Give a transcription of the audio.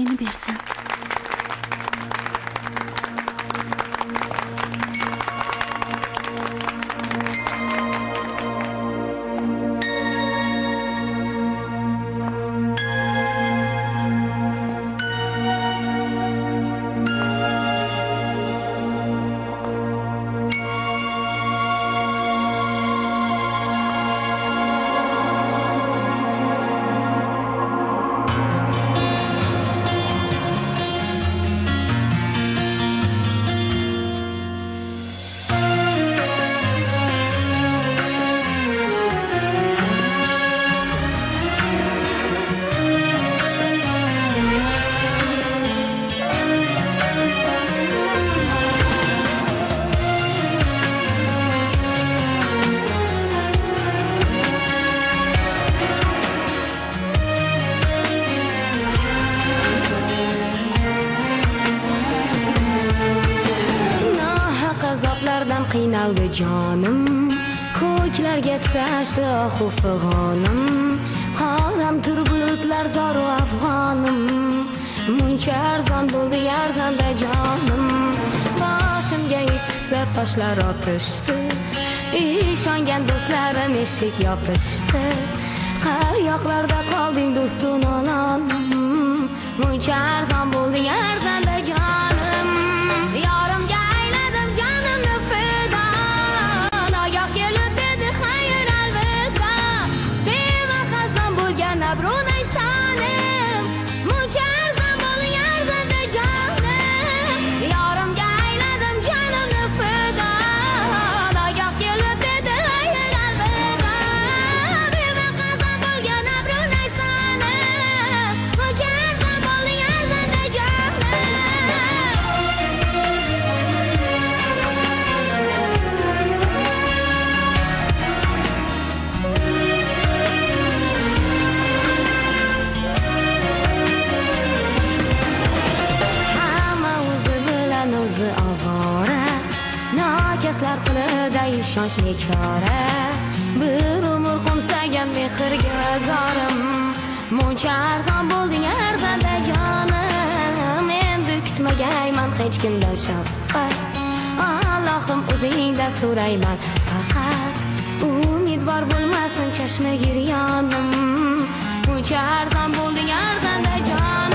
meni bersin. qiynaldi jonim, ko'klarga tutashdi ohu fig'onim, qaramtir bulutlar zoru afg'onim, muncha arzon bo'ldi arzonda jonim, boshimga ish tushsa toshlar otishdi, ishongan do'stlarim eshik yopishdi, qayoqlarda qolding do'stum ononim, muncha arzon bo'ldi arzonda jonim, yorimga ayladim jonimni fido, nogoh kelib edi xayr alvida, bevaqason bo'lgan abrunay sonim, muncha arzon bo'lding arzonda jonim, yorimga ayladim jonimni fido, nogoh kelib edi xayr alvida, bevaqason bo'lgan abrunay sonim, muncha arzon bo'lding arzonda jonim. Hamma o'zi bilan o'zi ovora, nokaslar qilida ishonch nechora, bir umr qo'msagan mehrga zorim, muncha arzon bo'lding arzonda jonim, endi kutmagayman hech kimdan shafqat, Allohim o'zingdan so'rayman faqat, umidvor bo'lmasin chashma giryonim, muncha arzon bo'lding arzonda jonim.